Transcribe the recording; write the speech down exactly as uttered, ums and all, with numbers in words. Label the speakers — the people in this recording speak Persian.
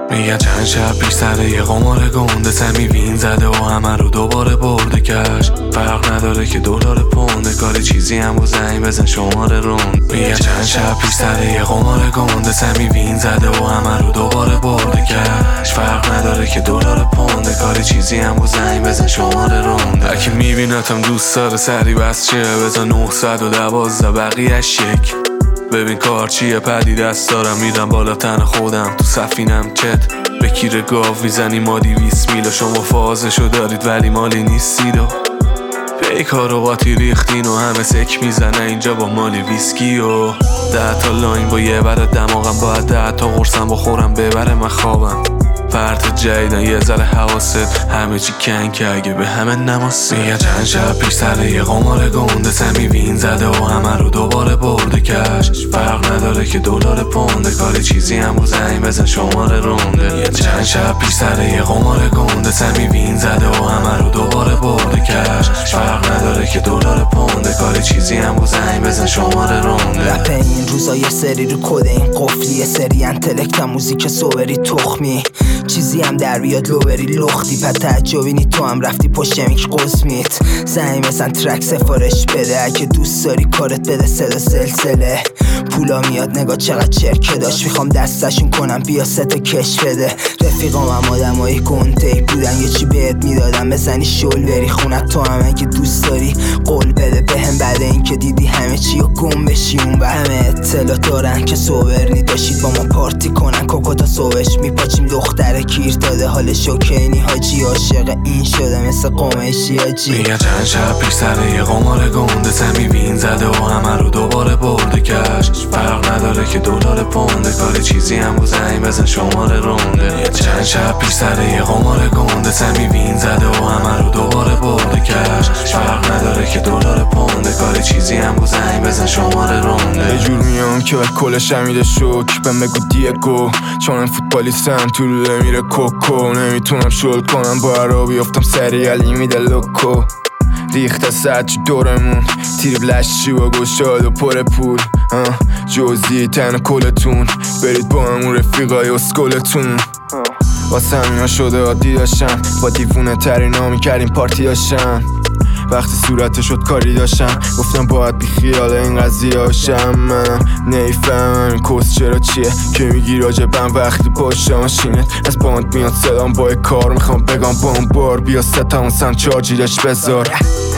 Speaker 1: میگه چند شب پیش سر یه قمار گنده سمی وین زده و همه رو دوباره برده کش. فرق نداره که دلار پونده، کاری چیزی هم با زنگ بزن شماره روند. میگه چند شب پیش سر یه قمار گنده سمی وین زده و همه رو دوباره برده کش. فرق نداره که دلار پونده، کاری چیزی هم با زنگ بزن شماره روند. اگه میبینتم دوست داره سری بس چه بزن نهصد و دوازده بقیهش یک. ببین کار چیه پدی دست دارم میرم بالا تن خودم تو سفینم چت. به کیر گاو میزنی ما دیویس میلا، شما فازشو دارید ولی مالی نیستید و پیکار و قاطی ریختین و همه سک میزنه اینجا با مالی ویسکی و ده تا لاین با یه بره دماغم باید ده تا قرصم بخورم ببره من خوابم. پرت جدیدن یه ذره حواست همه چی کن که اگه به همه نماسه. میگه چند شب پیش سر یه قمار گنده سمی وین زده و همه رو دوباره برده کش. فرق نداره که دلار پونده، کاری چیزی هم با زنگ بزن شماره رونده. یه چند شب پیش سر یه قمار گنده سمی وین زده و همه رو دوباره برده کش. فرق نداره که دلار پونده، کاری چیزی هم با زنگ بزن شماره رونده.
Speaker 2: رپ این روزا یه سری رو کد این قفلی، یه سری انتلکت موزیک سوبری تخمی، چیزی هم در بیاد لوبری لختی. پد تعجبی نی تو هم رفتی پشت میک قسمیت زنگ مثلا ترک سفارش بده. اگه دوست داری کارت بده صدا سلسله پولا میاد نگاه چقدر چرکه داشت. میخوام دستشون کنم بیا ست کش بده. رفیقام هم آدمای گنده بودن یه چی بهت میدادم بزنی شل بری خونت. تو هم اگه دوست داری قول بده بهم بعد این که دیدی همه چی و گم بشی اون. و همه اطلاع دارن که سوبرنی داشتید با ما پارتی کنن کوکو تا صبحش میپاچیم. دختر کیر داده حال شوکینی حاجی عاشق این شده مثل قومشی حاجی.
Speaker 1: میگه چند شب پیش سر یه قمار گنده سمی وین زده و همه رو دوباره برده کش. فرق نداره که دلار پونده، کاری چیزی هم با زنگ بزن شماره رونده. یه چند شب پیش سر یه قمار گنده سمی وین زده و همه رو دوباره برده کش. فرق نداره که دلار پونده، کاری چیزی هم با زنگ بزن شماره رونده.
Speaker 3: یه جور میام که کلش امیده شک بهم بگو دیگو، چون فوتبالیستم تو روله میره کوکو. نمیتونم شل کنم با رو بیافتم سری علی میده لوکو. ریخته ساعت چی دورمون تیر بلشی با گوشاد و پر پول. جوزی تن کلتون برید با همون رفیقای اسکلتون. واسه همینا شده عادی داشتم با دیوونه تری نامی کردیم پارتی داشتم. وقتی صورت شد کاری داشتم گفتم باید بی خیال این قضیه هاشم. منم نیفهمم این کس چرا چیه که میگی راجبم وقتی پشت ماشینت از باند میاد صدام با کار. میخوام بگم با اون بار بیا ستمون سم چارجی داشت بذار.